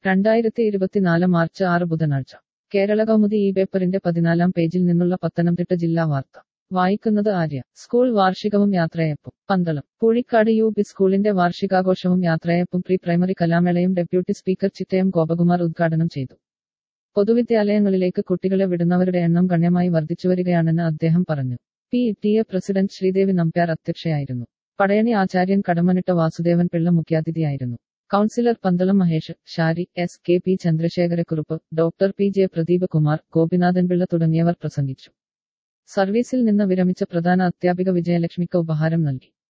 2024 March 6 ബുധനാഴ്ച കേരള കൗമുദി ഈ പേപ്പറിന്റെ 14-ാം പേജിൽ നിന്നുള്ള പത്തനംതിട്ട ജില്ലാ വാർത്ത വായിക്കുന്നത് ആര്യ. സ്കൂൾ വാർഷികവും യാത്രയയപ്പും. പന്തളം. പൂഴിക്കാട് യു.പി. സ്കൂളിന്റെ വാർഷികാഘോഷവും യാത്രയയപ്പും പ്രീ പ്രൈമറി കലാമേളയും ഡെപ്യൂട്ടി സ്പീക്കർ ചിറ്റയം ഗോപകുമാർ ഉദ്ഘാടനം ചെയ്തു. പൊതുവിദ്യാലയങ്ങളിലേക്ക് കുട്ടികളെ വിടുന്നവരുടെ എണ്ണം ഗണ്യമായി വർദ്ധിച്ചുവരികയാണെന്ന് അദ്ദേഹം പറഞ്ഞു. പി.ടി.എ. പ്രസിഡന്റ് ശ്രീദേവി നമ്പ്യാർ അധ്യക്ഷയായിരുന്നു. പടയണി ആചാര്യൻ കടമനിട്ട വാസുദേവൻ പിള്ള മുഖ്യാതിഥിയായിരുന്നു. Councillor Pandalam Mahesh, Shari, S. K. P. Chandrasekharakurup, doctor P. J. Pradeep Kumar, Gopinathan Pillai തുടങ്ങിയവർ പ്രസംഗിച്ചു. സർവീസിൽ നിന്ന് വിരമിച്ച പ്രധാന അധ്യാപിക വിജയലക്ഷ്മിക്ക് ഉപഹാരം നൽകി.